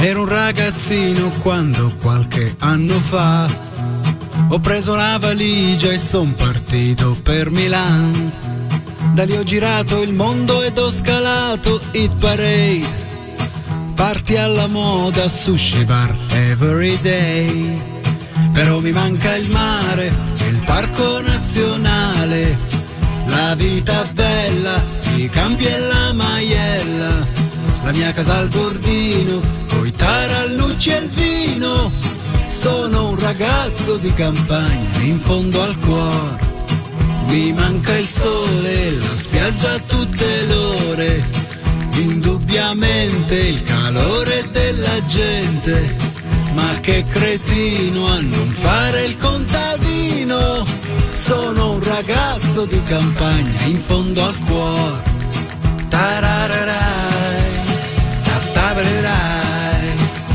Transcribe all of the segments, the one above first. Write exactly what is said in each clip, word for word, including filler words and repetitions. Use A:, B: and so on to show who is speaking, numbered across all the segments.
A: Ero un ragazzino quando qualche anno fa ho preso la valigia e son partito per Milan. Da lì ho girato il mondo ed ho scalato Hit Parade, party alla moda, sushi bar every day. Però mi manca il mare, il parco nazionale, la vita bella, i campi e la maiella, la mia casa al bordino, coi tarallucci e il vino. Sono un ragazzo di campagna in fondo al cuore. Mi manca il sole, la spiaggia a tutte le ore, indubbiamente il calore della gente. Ma che cretino a non fare il contadino. Sono un ragazzo di campagna in fondo al cuore. Tarararai, tattabarai,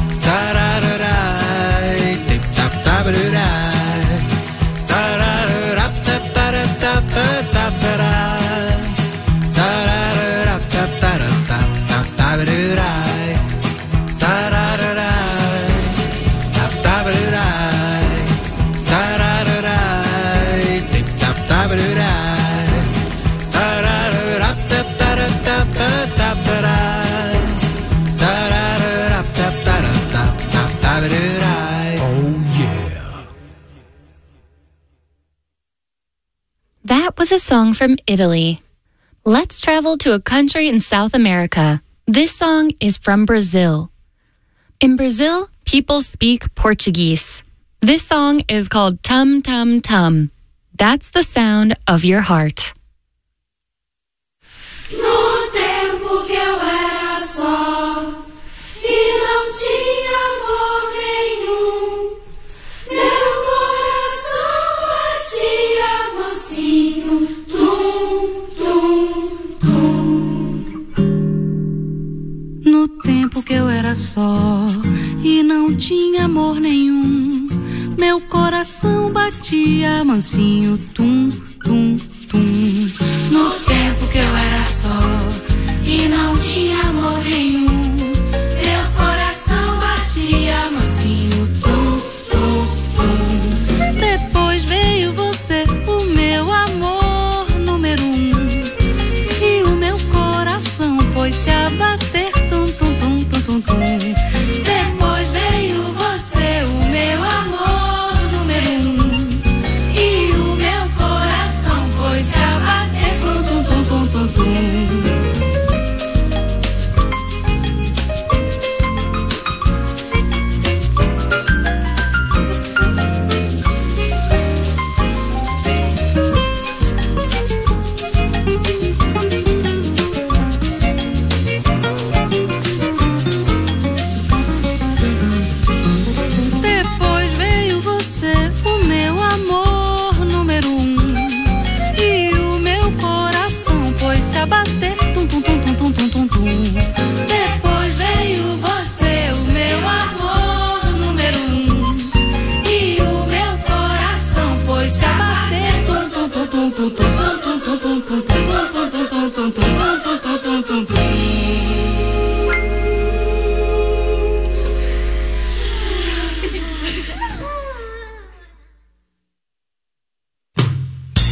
A: tarararai, tip tap tabarai, tararap tap tarap tap taparai, tararap tap tarap tap tap tabarai, tarararai.
B: That was a song from Italy. Let's travel to a country in South America. This song is from Brazil. In Brazil, people speak Portuguese. This song is called Tum Tum Tum. That's the sound of your heart.
C: No tempo que eu era só e não tinha amor nenhum, meu coração batia mansinho, tum, tum, tum.
D: No tempo que eu era só e não tinha amor nenhum, meu coração batia mansinho, tum,